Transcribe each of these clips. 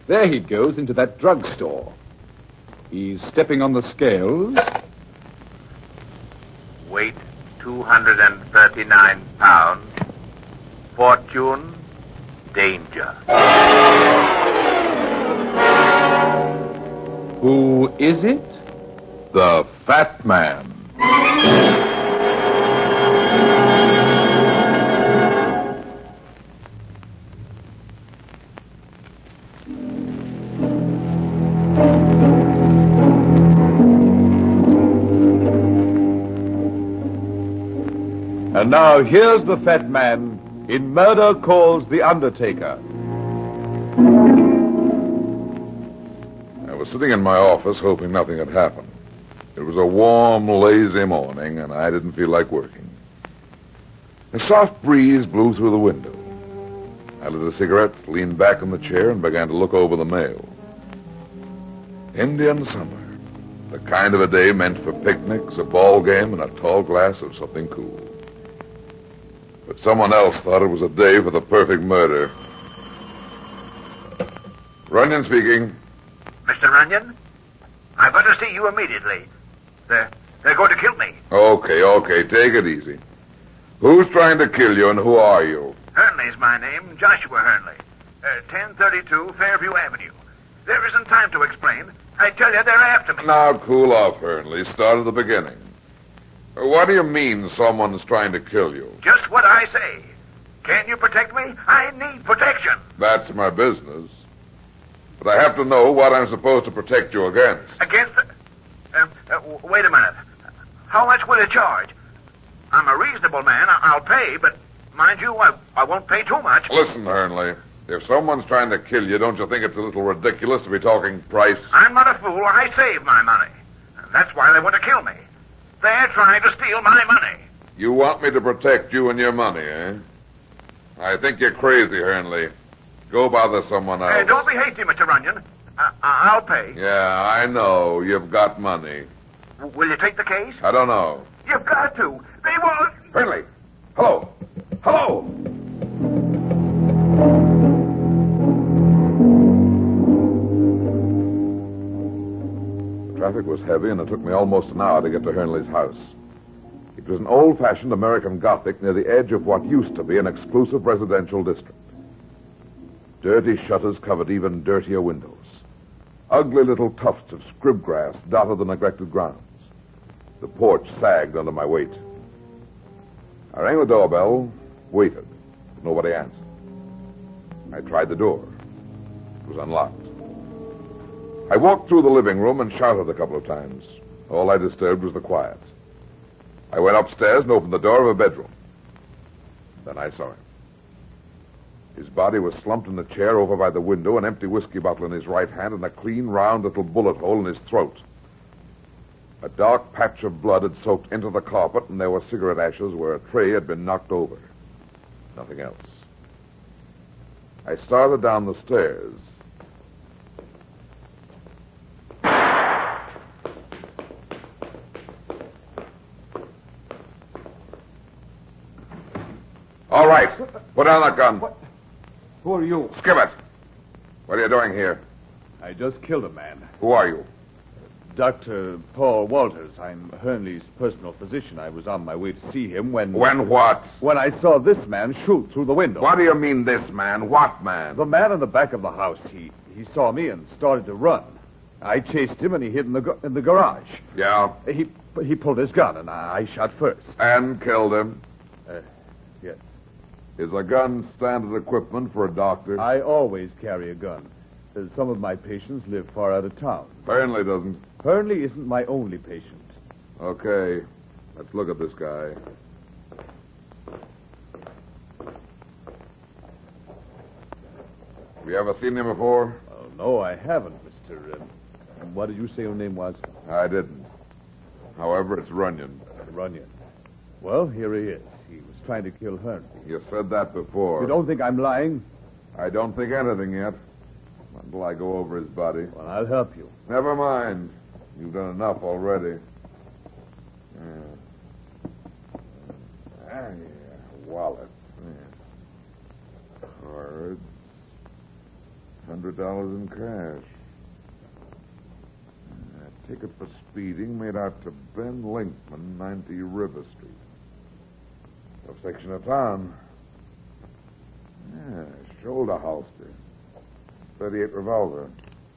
There he goes into that drugstore. He's stepping on the scales. Weight 239 pounds. Fortune, danger. Who is it? The Fat Man. And now here's the Fat Man in Murder Calls the Undertaker. I was sitting in my office hoping nothing had happened. It was a warm, lazy morning, and I didn't feel like working. A soft breeze blew through the window. I lit a cigarette, leaned back in the chair, and began to look over the mail. Indian summer. The kind of a day meant for picnics, a ball game, and a tall glass of something cool. But someone else thought it was a day for the perfect murder. Runyon speaking. Mr. Runyon, I've got to see you immediately. They're going to kill me. Okay, take it easy. Who's trying to kill you, and who are you? Hernley's my name, Joshua Hernley. 1032 Fairview Avenue. There isn't time to explain. I tell you, they're after me. Now, cool off, Hernley. Start at the beginning. What do you mean someone's trying to kill you? Just what I say. Can you protect me? I need protection. That's my business. But I have to know what I'm supposed to protect you against. Against the... wait a minute. How much will it charge? I'm a reasonable man. I'll pay, but mind you, I won't pay too much. Listen, Hernley. If someone's trying to kill you, don't you think it's a little ridiculous to be talking price? I'm not a fool. I save my money. And that's why they want to kill me. They're trying to steal my money. You want me to protect you and your money, eh? I think you're crazy, Hernley. Go bother someone else. Don't be hasty, Mr. Runyon. I'll pay. Yeah, I know. You've got money. Will you take the case? I don't know. You've got to. They won't. Hernley! Hello! Hello! The traffic was heavy, and it took me almost an hour to get to Hernley's house. It was an old-fashioned American Gothic near the edge of what used to be an exclusive residential district. Dirty shutters covered even dirtier windows. Ugly little tufts of scribgrass dotted the neglected grounds. The porch sagged under my weight. I rang the doorbell, waited. Nobody answered. I tried the door. It was unlocked. I walked through the living room and shouted a couple of times. All I disturbed was the quiet. I went upstairs and opened the door of a bedroom. Then I saw him. His body was slumped in a chair over by the window, an empty whiskey bottle in his right hand, and a clean, round little bullet hole in his throat. A dark patch of blood had soaked into the carpet, and there were cigarette ashes where a tray had been knocked over. Nothing else. I started down the stairs. All right. Put down that gun. What? Who are you? Skip it. What are you doing here? I just killed a man. Who are you? Dr. Paul Walters. I'm Hernley's personal physician. I was on my way to see him when... When what? When I saw this man shoot through the window. What do you mean, this man? What man? The man in the back of the house. He saw me and started to run. I chased him and he hid in the garage. Yeah? He pulled his gun and I shot first. And killed him? Yes. Is a gun standard equipment for a doctor? I always carry a gun. Some of my patients live far out of town. Hernley doesn't. Hernley isn't my only patient. Okay. Let's look at this guy. Have you ever seen him before? Oh, no, I haven't, Mr. What did you say your name was? I didn't. However, it's Runyon. Runyon. Well, here he is. He was trying to kill Hernley. You said that before. You don't think I'm lying? I don't think anything yet. Until I go over his body. Well, I'll help you. Never mind. You've done enough already. Wallet. Yeah. Cards. $100 in cash. A ticket for speeding made out to Ben Linkman, 90 River Street. Tough section of town. Yeah, shoulder holster. 38 revolver.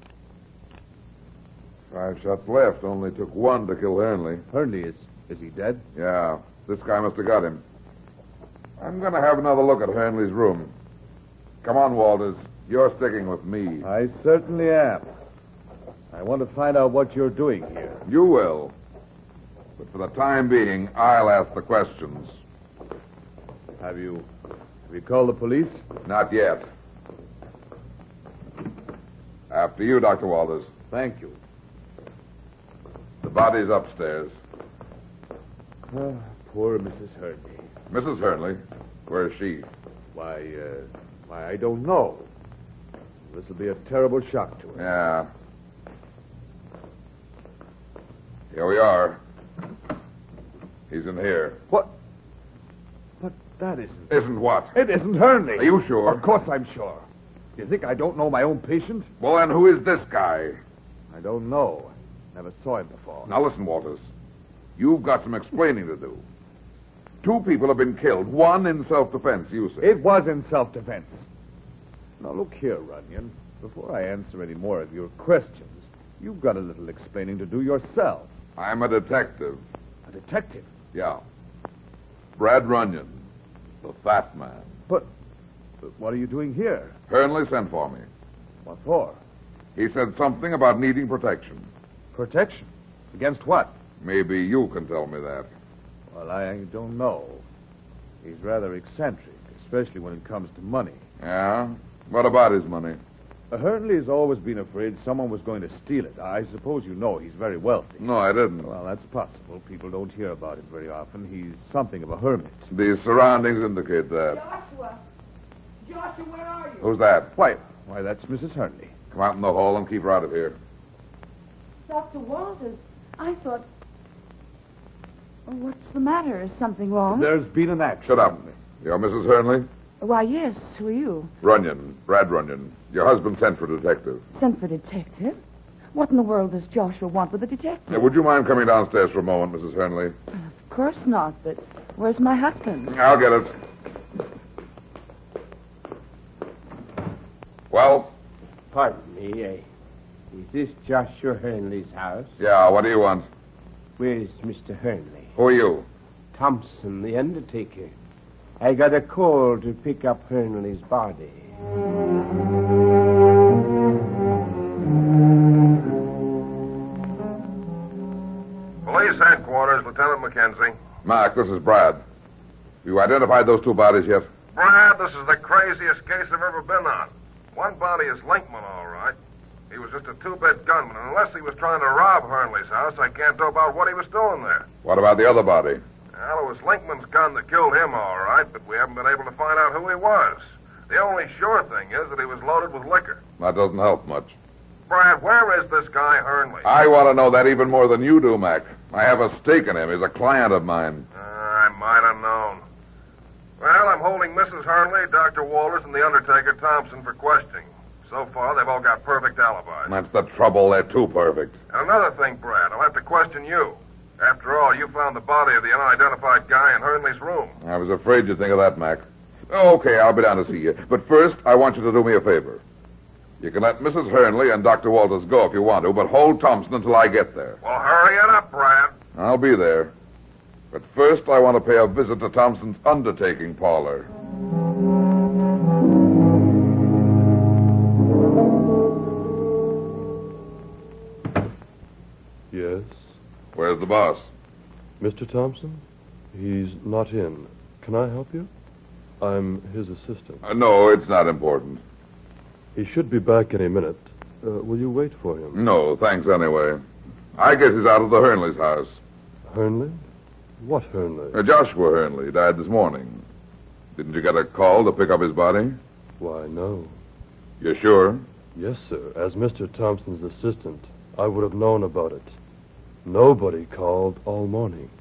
5 shots left. Only took 1 to kill Hernley. Hernley, is he dead? Yeah, this guy must have got him. I'm going to have another look at Hernley's room. Come on, Walters. You're sticking with me. I certainly am. I want to find out what you're doing here. You will. But for the time being, I'll ask the questions. Have you called the police? Not yet. After you, Dr. Walters. Thank you. The body's upstairs. Poor Mrs. Hernley. Mrs. Hernley? Where is she? Why, I don't know. This will be a terrible shock to her. Yeah. Here we are. He's in here. What? But that isn't... Isn't what? It isn't Hernley. Are you sure? Of course I'm sure. You think I don't know my own patient? Well, then who is this guy? I don't know. Never saw him before. Now listen, Walters. You've got some explaining to do. 2 people have been killed. 1 in self-defense, you say. It was in self-defense. Now, look here, Runyon. Before I answer any more of your questions, you've got a little explaining to do yourself. I'm a detective. A detective? Yeah. Brad Runyon, the fat man. But what are you doing here? Hernley sent for me. What for? He said something about needing protection. Protection? Against what? Maybe you can tell me that. Well, I don't know. He's rather eccentric, especially when it comes to money. Yeah? What about his money? Hernley's always been afraid someone was going to steal it. I suppose you know he's very wealthy. No, I didn't. Well, that's possible. People don't hear about it very often. He's something of a hermit. The surroundings indicate that. Joshua, where are you? Who's that? Why, that's Mrs. Hernley. Come out in the hall and keep her out of here. Dr. Walters, I thought... Oh, what's the matter? Is something wrong? There's been an accident. Shut up. You're Mrs. Hernley? Why, yes. Who are you? Runyon. Brad Runyon. Your husband sent for a detective. Sent for detective? What in the world does Joshua want with a detective? Would you mind coming downstairs for a moment, Mrs. Hernley? Of course not, but where's my husband? I'll get it. Well? Pardon me, is this Joshua Hernley's house? Yeah, what do you want? Where's Mr. Hernley? Who are you? Thompson, the undertaker. I got a call to pick up Hernley's body. Police headquarters, Lieutenant McKenzie. Mark, this is Brad. Have you identified those 2 bodies yet? Brad, this is the craziest case I've ever been on. One body is Linkman, all right. He was just a 2-bit gunman, and unless he was trying to rob Hernley's house, I can't know about what he was doing there. What about the other body? Well, it was Linkman's gun that killed him, all right, but we haven't been able to find out who he was. The only sure thing is that he was loaded with liquor. That doesn't help much. Brad, where is this guy Hernley? I want to know that even more than you do, Mac. I have a stake in him. He's a client of mine. I might have known. Well, I'm holding Mrs. Hernley, Dr. Walters, and the undertaker, Thompson, for questioning. So far, they've all got perfect alibis. That's the trouble. They're too perfect. And another thing, Brad, I'll have to question you. After all, you found the body of the unidentified guy in Hernley's room. I was afraid you'd think of that, Mac. Okay, I'll be down to see you. But first, I want you to do me a favor. You can let Mrs. Hernley and Dr. Walters go if you want to, but hold Thompson until I get there. Well, hurry it up, Brad. I'll be there. But first, I want to pay a visit to Thompson's undertaking parlor. Yes? Where's the boss? Mr. Thompson? He's not in. Can I help you? I'm his assistant. No, it's not important. He should be back any minute. Will you wait for him? No, thanks anyway. I guess he's out of the Hernley's house. Hernley? What Hernley? Joshua Hernley died this morning. Didn't you get a call to pick up his body? Why, no. You sure? Yes, sir. As Mr. Thompson's assistant, I would have known about it. Nobody called all morning.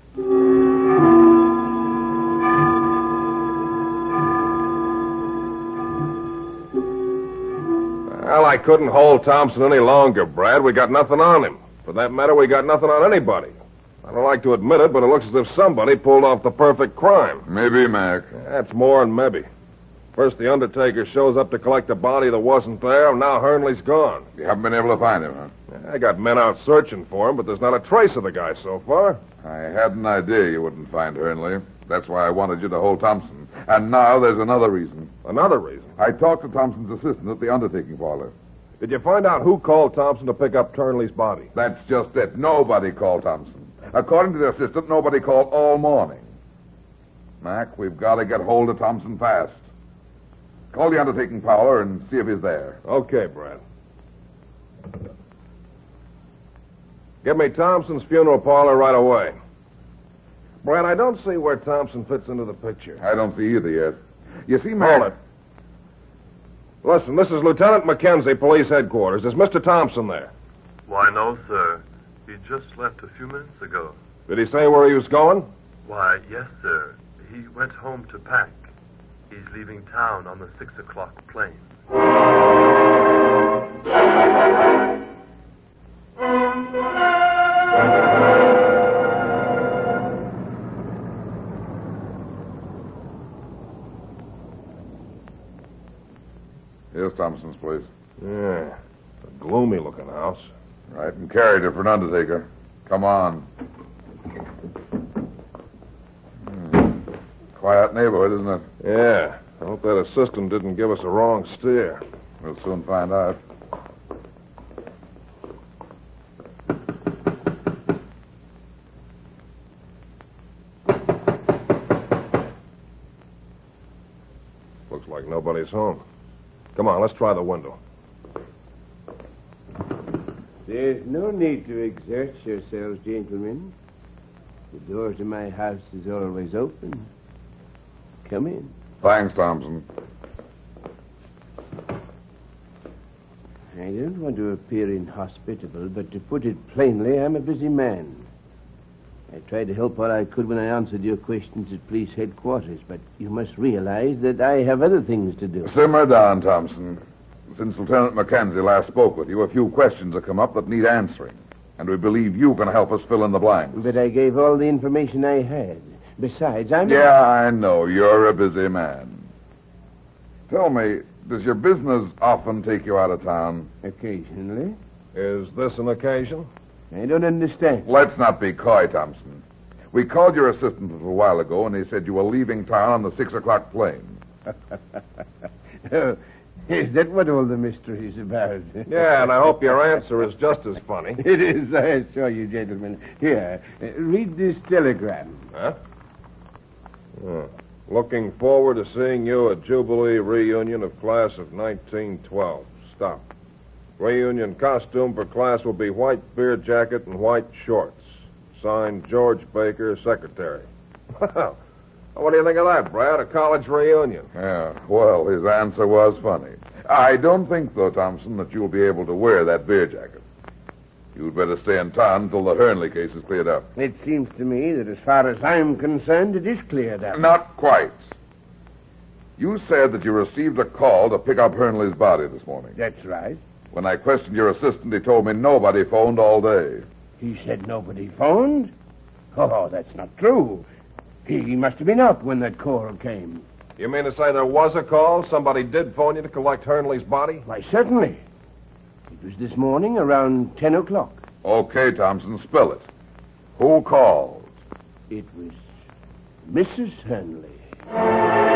Well, I couldn't hold Thompson any longer, Brad. We got nothing on him. For that matter, we got nothing on anybody. I don't like to admit it, but it looks as if somebody pulled off the perfect crime. Maybe, Mac. That's more than maybe. First, the undertaker shows up to collect a body that wasn't there, and now Hernley's gone. You haven't been able to find him, huh? I got men out searching for him, but there's not a trace of the guy so far. I had an idea you wouldn't find Hernley. That's why I wanted you to hold Thompson. And now there's another reason. Another reason? I talked to Thompson's assistant at the undertaking parlor. Did you find out who called Thompson to pick up Hernley's body? That's just it. Nobody called Thompson. According to the assistant, nobody called all morning. Mac, we've got to get hold of Thompson fast. Call the undertaking parlor and see if he's there. Okay, Brad. Get me Thompson's funeral parlor right away. Brad, I don't see where Thompson fits into the picture. I don't see either yet. You see, Mac... Hold it. Listen, this is Lieutenant McKenzie, Police Headquarters. Is Mr. Thompson there? Why, no, sir. He just left a few minutes ago. Did he say where he was going? Why, yes, sir. He went home to pack. He's leaving town on the 6 o'clock plane. Here's Thompson's place. Yeah. A gloomy-looking house. Right, and character for an undertaker. Come on. Quiet neighborhood, isn't it? Yeah. I hope that assistant didn't give us a wrong steer. We'll soon find out. Looks like nobody's home. Come on, let's try the window. There's no need to exert yourselves, gentlemen. The door to my house is always open. Come in. Thanks, Thompson. I don't want to appear inhospitable, but to put it plainly, I'm a busy man. I tried to help what I could when I answered your questions at police headquarters, but you must realize that I have other things to do. Simmer down, Thompson. Since Lieutenant McKenzie last spoke with you, a few questions have come up that need answering. And we believe you can help us fill in the blanks. But I gave all the information I had. Besides, I'm... Yeah, I know. You're a busy man. Tell me, does your business often take you out of town? Occasionally. Is this an occasion? I don't understand. Let's not be coy, Thompson. We called your assistant a little while ago, and he said you were leaving town on the 6 o'clock plane. Oh, is that what all the mystery is about? Yeah, and I hope your answer is just as funny. It is, I assure you, gentlemen. Here, read this telegram. Huh? Looking forward to seeing you at Jubilee reunion of class of 1912. Stop. Reunion costume for class will be white beer jacket and white shorts. Signed, George Baker, Secretary. Well, what do you think of that, Brad? A college reunion. Yeah, well, his answer was funny. I don't think, though, Thompson, that you'll be able to wear that beer jacket. You'd better stay in town until the Hernley case is cleared up. It seems to me that as far as I'm concerned, it is cleared up. Not quite. You said that you received a call to pick up Hernley's body this morning. That's right. When I questioned your assistant, he told me nobody phoned all day. He said nobody phoned? Oh, that's not true. He must have been up when that call came. You mean to say there was a call? Somebody did phone you to collect Hernley's body? Why, certainly. It was this morning around 10 o'clock. Okay, Thompson, spill it. Who called? It was Mrs. Hernley.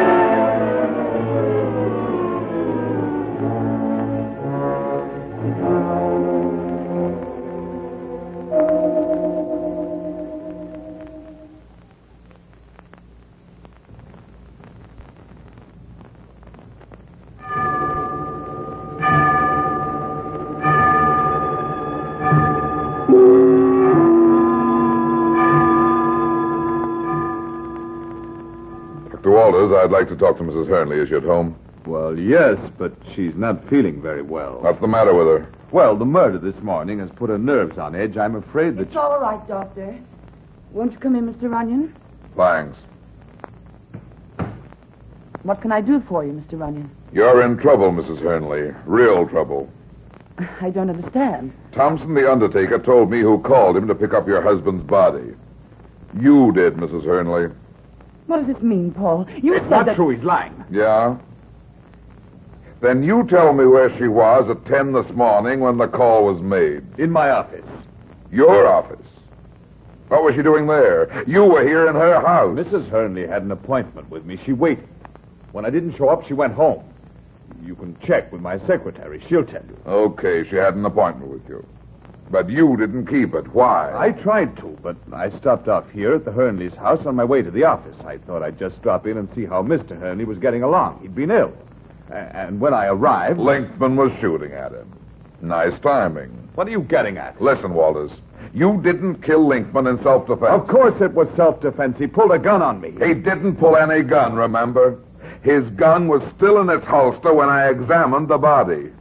Dr. Walters, I'd like to talk to Mrs. Hernley. Is she at home? Well, yes, but she's not feeling very well. What's the matter with her? Well, the murder this morning has put her nerves on edge. I'm afraid that It's all right, Doctor. Won't you come in, Mr. Runyon? Thanks. What can I do for you, Mr. Runyon? You're in trouble, Mrs. Hernley. Real trouble. I don't understand. Thompson, the undertaker, told me who called him to pick up your husband's body. You did, Mrs. Hernley. What does this mean, Paul? You It's said not that... true. He's lying. Yeah? Then you tell me where she was at 10 this morning when the call was made. In my office. Your office. What was she doing there? You were here in her house. Mrs. Hernley had an appointment with me. She waited. When I didn't show up, she went home. You can check with my secretary. She'll tell you. Okay, she had an appointment with you. But you didn't keep it. Why? I tried to, but I stopped off here at the Hernleys' house on my way to the office. I thought I'd just drop in and see how Mr. Hernley was getting along. He'd been ill. And when I arrived... Linkman was shooting at him. Nice timing. What are you getting at? Listen, Walters. You didn't kill Linkman in self-defense. Of course it was self-defense. He pulled a gun on me. He didn't pull any gun, remember? His gun was still in its holster when I examined the body.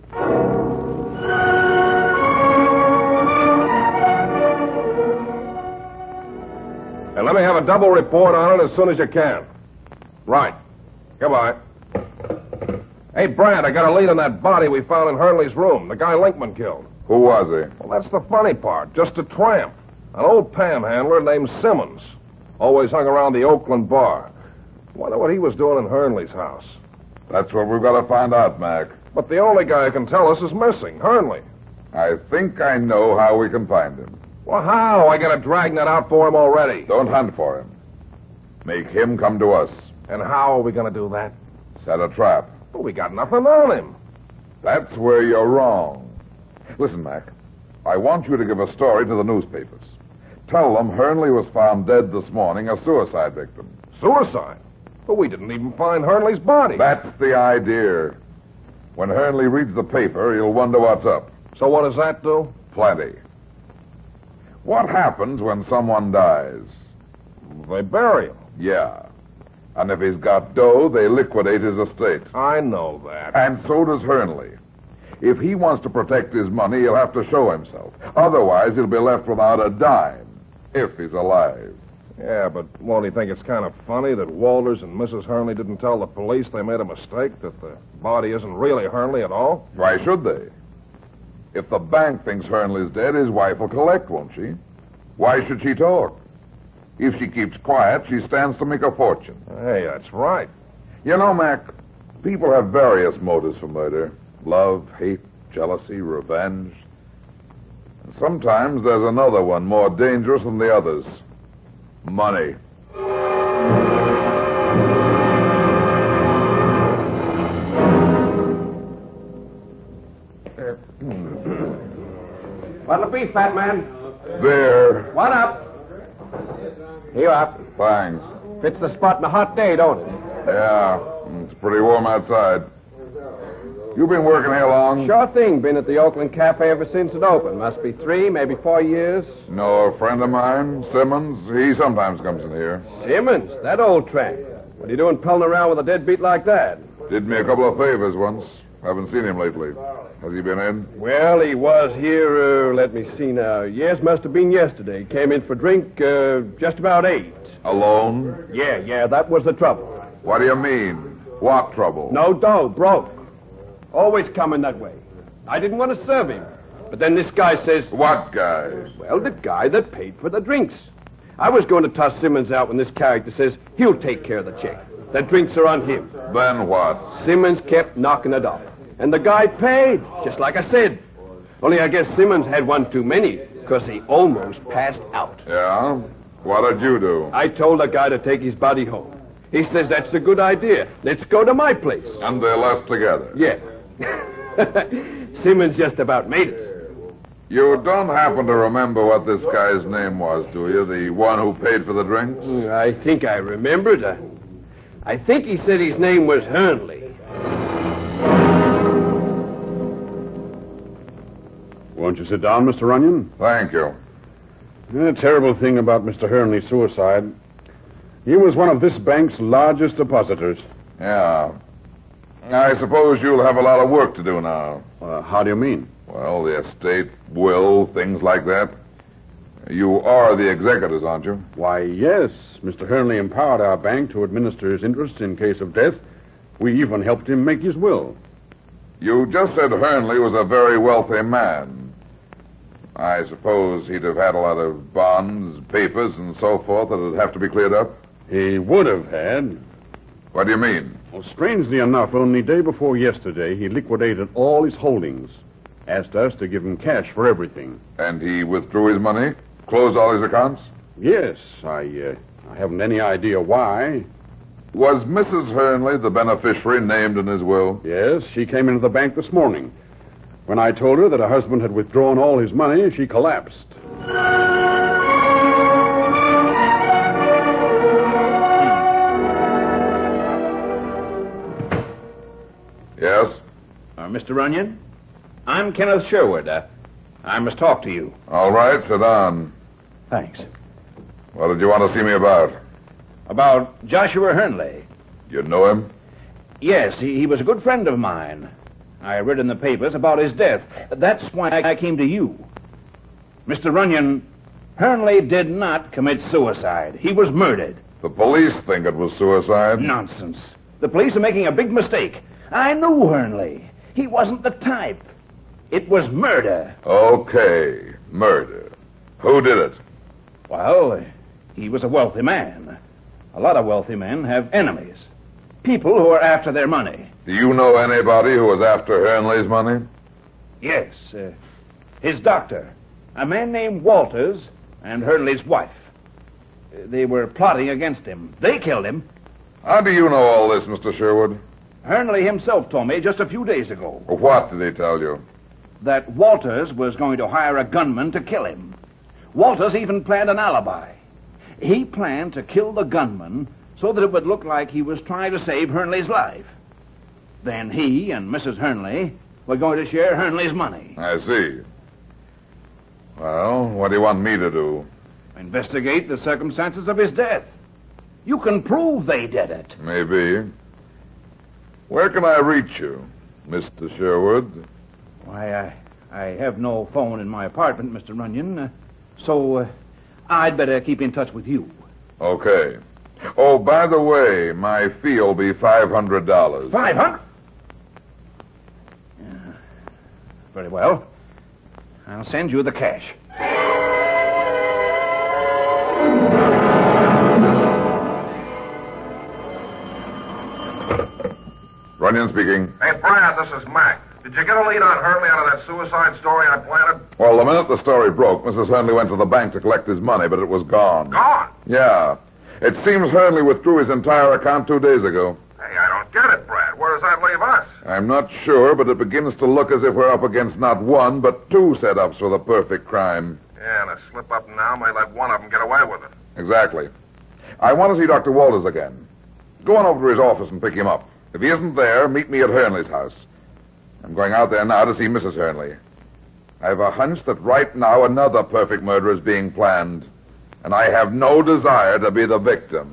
And let me have a double report on it as soon as you can. Right. Goodbye. Hey, Brad, I got a lead on that body we found in Hernley's room, the guy Linkman killed. Who was he? Well, that's the funny part. Just a tramp. An old panhandler named Simmons. Always hung around the Oakland bar. Wonder what he was doing in Hernley's house. That's what we've got to find out, Mac. But the only guy who can tell us is missing, Hernley. I think I know how we can find him. Well, how? I got a dragnet out for him already. Don't hunt for him. Make him come to us. And how are we going to do that? Set a trap. Well, we got nothing on him. That's where you're wrong. Listen, Mac. I want you to give a story to the newspapers. Tell them Hernley was found dead this morning, a suicide victim. Suicide? But we didn't even find Hernley's body. That's the idea. When Hernley reads the paper, he'll wonder what's up. So what does that do? Plenty. What happens when someone dies? They bury him. Yeah. And if he's got dough, they liquidate his estate. I know that. And so does Hernley. If he wants to protect his money, he'll have to show himself. Otherwise, he'll be left without a dime, if he's alive. Yeah, but won't he think it's kind of funny that Walters and Mrs. Hernley didn't tell the police they made a mistake, that the body isn't really Hernley at all? Why should they? If the bank thinks Hernley's dead, his wife will collect, won't she? Why should she talk? If she keeps quiet, she stands to make a fortune. Hey, that's right. You know, Mac, people have various motives for murder. Love, hate, jealousy, revenge. And sometimes there's another one more dangerous than the others. Money. What'll it be, fat man? There. What up? Here you are. Thanks. Fits the spot in a hot day, don't it? Yeah, it's pretty warm outside. You been working here long? Sure thing. Been at the Oakland Cafe ever since it opened. Must be 3, maybe 4 years. No, a friend of mine, Simmons, he sometimes comes in here. Simmons, that old tramp. What are you doing pulling around with a deadbeat like that? Did me a couple of favors once. Haven't seen him lately. Has he been in? Well, he was here, let me see now. Yes, must have been yesterday. Came in for drink, just about 8. Alone? Yeah, that was the trouble. What do you mean? What trouble? No dough, broke. Always coming that way. I didn't want to serve him. But then this guy says... What guy? Well, the guy that paid for the drinks. I was going to toss Simmons out when this character says he'll take care of the check. The drinks are on him. Then what? Simmons kept knocking it off. And the guy paid, just like I said. Only I guess Simmons had one too many, because he almost passed out. Yeah? What did you do? I told the guy to take his body home. He says that's a good idea. Let's go to my place. And they left together? Yeah. Simmons just about made it. You don't happen to remember what this guy's name was, do you? The one who paid for the drinks? I think I remembered. I think he said his name was Hernley. Won't you sit down, Mr. Runyon? Thank you. The terrible thing about Mr. Hernley's suicide, he was one of this bank's largest depositors. Yeah. I suppose you'll have a lot of work to do now. How do you mean? Well, the estate, will, things like that. You are the executors, aren't you? Why, yes. Mr. Hernley empowered our bank to administer his interests in case of death, We even helped him make his will. You just said Hernley was a very wealthy man. I suppose he'd have had a lot of bonds, papers, and so forth that'd have to be cleared up? He would have had. What do you mean? Well, strangely enough, only day before yesterday, he liquidated all his holdings. Asked us to give him cash for everything. And he withdrew his money? Closed all his accounts? Yes, I haven't any idea why. Was Mrs. Hernley the beneficiary named in his will? Yes, she came into the bank this morning. When I told her that her husband had withdrawn all his money, she collapsed. Yes? Mr. Runyon? I'm Kenneth Sherwood. I must talk to you. All right, sit down. Thanks. What did you want to see me about? About Joshua Hernley. You know him? Yes, he was a good friend of mine. I read in the papers about his death. That's why I came to you. Mr. Runyon, Hernley did not commit suicide. He was murdered. The police think it was suicide. Nonsense. The police are making a big mistake. I knew Hernley. He wasn't the type. It was murder. Okay, murder. Who did it? Well, he was a wealthy man. A lot of wealthy men have enemies. People who are after their money. Do you know anybody who was after Hernley's money? Yes. His doctor, a man named Walters, and Hernley's wife. They were plotting against him. They killed him. How do you know all this, Mr. Sherwood? Hernley himself told me just a few days ago. What did he tell you? That Walters was going to hire a gunman to kill him. Walters even planned an alibi. He planned to kill the gunman so that it would look like he was trying to save Hernley's life. Then he and Mrs. Hernley were going to share Hernley's money. I see. Well, what do you want me to do? Investigate the circumstances of his death. You can prove they did it. Maybe. Where can I reach you, Mr. Sherwood? Why, I have no phone in my apartment, Mr. Runyon, so I'd better keep in touch with you. Okay. Oh, by the way, my fee will be $500. $500? Very well. I'll send you the cash. Runyon speaking. Hey, Brad, this is Mac. Did you get a lead on Hernley out of that suicide story I planted? Well, the minute the story broke, Mrs. Hernley went to the bank to collect his money, but it was gone. Gone? Yeah. It seems Hernley withdrew his entire account 2 days ago. Hey, I don't get it, Brad. Where does that leave us? I'm not sure, but it begins to look as if we're up against not one, but two setups for the perfect crime. Yeah, and a slip-up now may let one of them get away with it. Exactly. I want to see Dr. Walters again. Go on over to his office and pick him up. If he isn't there, meet me at Hernley's house. I'm going out there now to see Mrs. Hernley. I have a hunch that right now another perfect murder is being planned, and I have no desire to be the victim.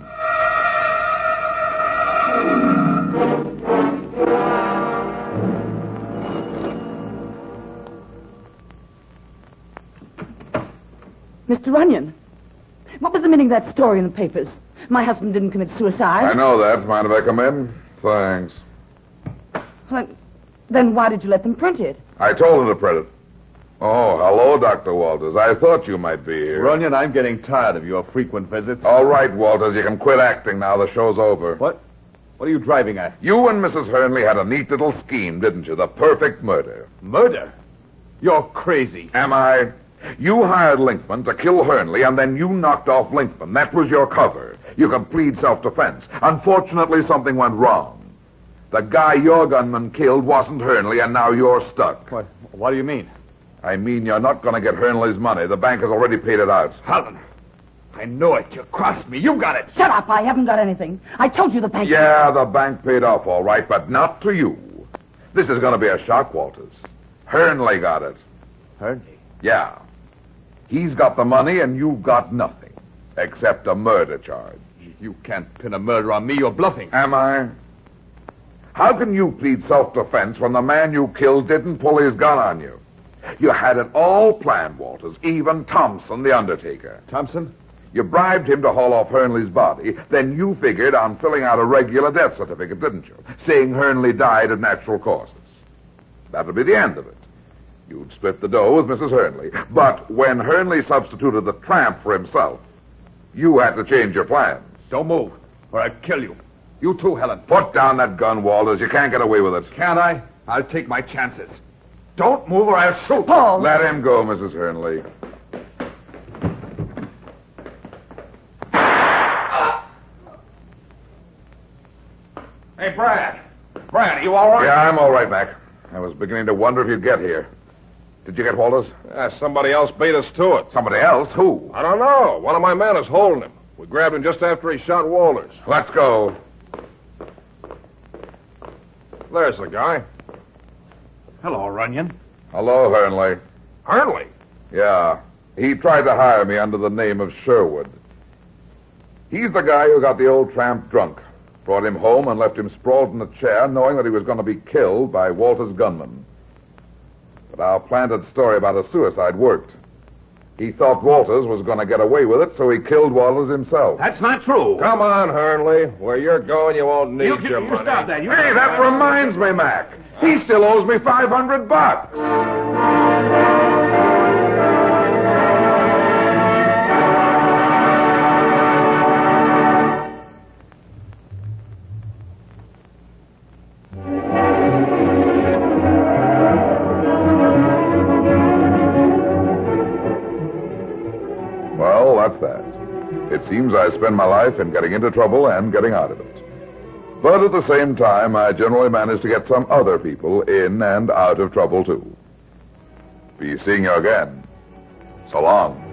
Mr. Runyon, what was the meaning of that story in the papers? My husband didn't commit suicide. I know that. Mind if I come in? Thanks. Well, then why did you let them print it? I told him to print it. Oh, hello, Dr. Walters. I thought you might be here. Runyon, I'm getting tired of your frequent visits. All right, Walters, you can quit acting now. The show's over. What? What are you driving at? You and Mrs. Hernley had a neat little scheme, didn't you? The perfect murder. Murder? You're crazy. Am I? You hired Linkman to kill Hernley, and then you knocked off Linkman. That was your cover. You could plead self-defense. Unfortunately, something went wrong. The guy your gunman killed wasn't Hernley, and now you're stuck. What do you mean? I mean you're not going to get Hernley's money. The bank has already paid it out. Helen, I know it. You crossed me. You got it. Shut up. I haven't got anything. I told you the bank... Yeah, the bank paid off all right, but not to you. This is going to be a shock, Walters. Hernley got it. Hernley? Yeah. He's got the money, and you've got nothing. Except a murder charge. You can't pin a murder on me. You're bluffing. Am I? How can you plead self-defense when the man you killed didn't pull his gun on you? You had it all planned, Walters. Even Thompson, the undertaker. Thompson? You bribed him to haul off Hernley's body, then you figured on filling out a regular death certificate, didn't you? Saying Hernley died of natural causes. That would be the end of it. You'd split the dough with Mrs. Hernley. But when Hernley substituted the tramp for himself, you had to change your plans. Don't move, or I'll kill you. You too, Helen. Put down that gun, Walters. You can't get away with it. Can't I? I'll take my chances. Don't move or I'll shoot. Paul! Let him go, Mrs. Hernley. Hey, Brad. Brad, are you all right? Yeah, I'm all right, Mac. I was beginning to wonder if you'd get here. Did you get Walters? Somebody else beat us to it. Somebody else? Who? I don't know. One of my men is holding him. We grabbed him just after he shot Walters. Let's go. There's the guy. Hello, Runyon. Hello, Hernley. Hernley? Yeah. He tried to hire me under the name of Sherwood. He's the guy who got the old tramp drunk, brought him home and left him sprawled in a chair, knowing that he was going to be killed by Walter's gunman. But our planted story about a suicide worked. He thought Walters was going to get away with it, so he killed Walters himself. That's not true. Come on, Hernley. Where you're going, you won't need your You money. stop that. Hey, that reminds me, Mac. He still owes me $500. Well, that's that. It seems I spend my life in getting into trouble and getting out of it. But at the same time, I generally manage to get some other people in and out of trouble, too. Be seeing you again. So long.